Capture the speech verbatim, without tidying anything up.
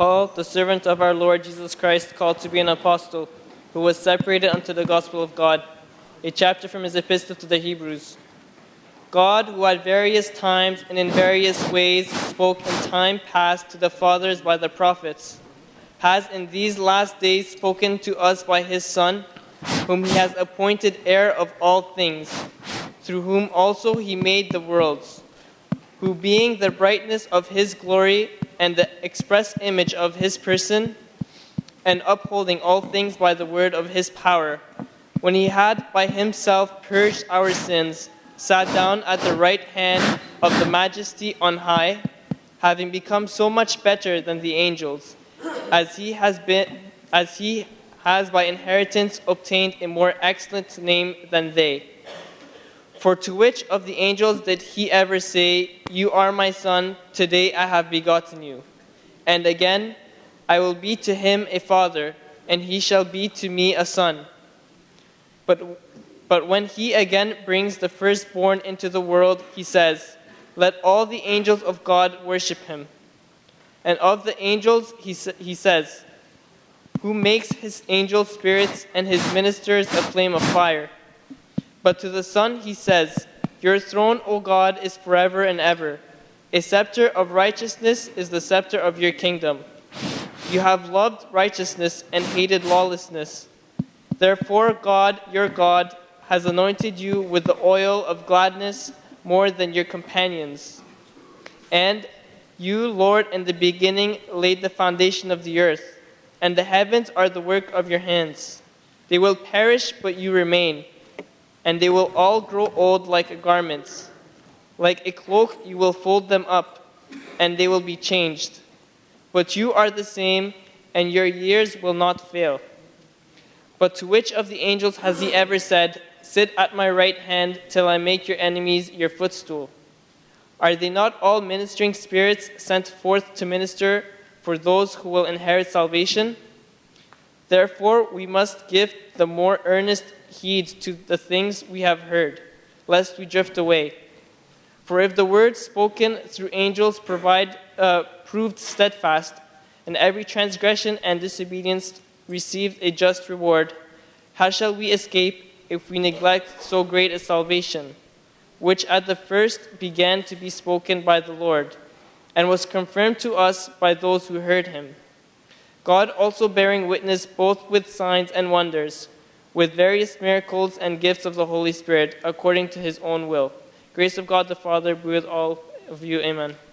Paul, the servant of our Lord Jesus Christ, called to be an apostle, who was separated unto the gospel of God. A chapter from his epistle to the Hebrews. God, who at various times and in various ways spoke in time past to the fathers by the prophets, has in these last days spoken to us by his Son, whom he has appointed heir of all things, through whom also he made the worlds, who being the brightness of his glory and the express image of his person, and upholding all things by the word of his power, when he had by himself purged our sins, sat down at the right hand of the Majesty on high, having become so much better than the angels, as he has been, as he has by inheritance obtained a more excellent name than they. For to which of the angels did he ever say, "You are my son, today I have begotten you"? And again, "I will be to him a father, and he shall be to me a son"? But, but when he again brings the firstborn into the world, he says, "Let all the angels of God worship him." And of the angels he, he says, "Who makes his angels spirits and his ministers a flame of fire." But to the Son he says, "Your throne, O God, is forever and ever. A scepter of righteousness is the scepter of your kingdom. You have loved righteousness and hated lawlessness. Therefore God, your God, has anointed you with the oil of gladness more than your companions. And you, Lord, in the beginning laid the foundation of the earth, and the heavens are the work of your hands. They will perish, but you remain, and they will all grow old like garments. Like a cloak you will fold them up, and they will be changed. But you are the same, and your years will not fail." But to which of the angels has he ever said, "Sit at my right hand till I make your enemies your footstool"? Are they not all ministering spirits sent forth to minister for those who will inherit salvation? Therefore we must give the more earnest heed to the things we have heard, lest we drift away. For if the word spoken through angels provide, uh, proved steadfast, and every transgression and disobedience received a just reward, how shall we escape if we neglect so great a salvation, which at the first began to be spoken by the Lord, and was confirmed to us by those who heard him? God also bearing witness both with signs and wonders, with various miracles and gifts of the Holy Spirit, according to his own will. Grace of God the Father be with all of you. Amen.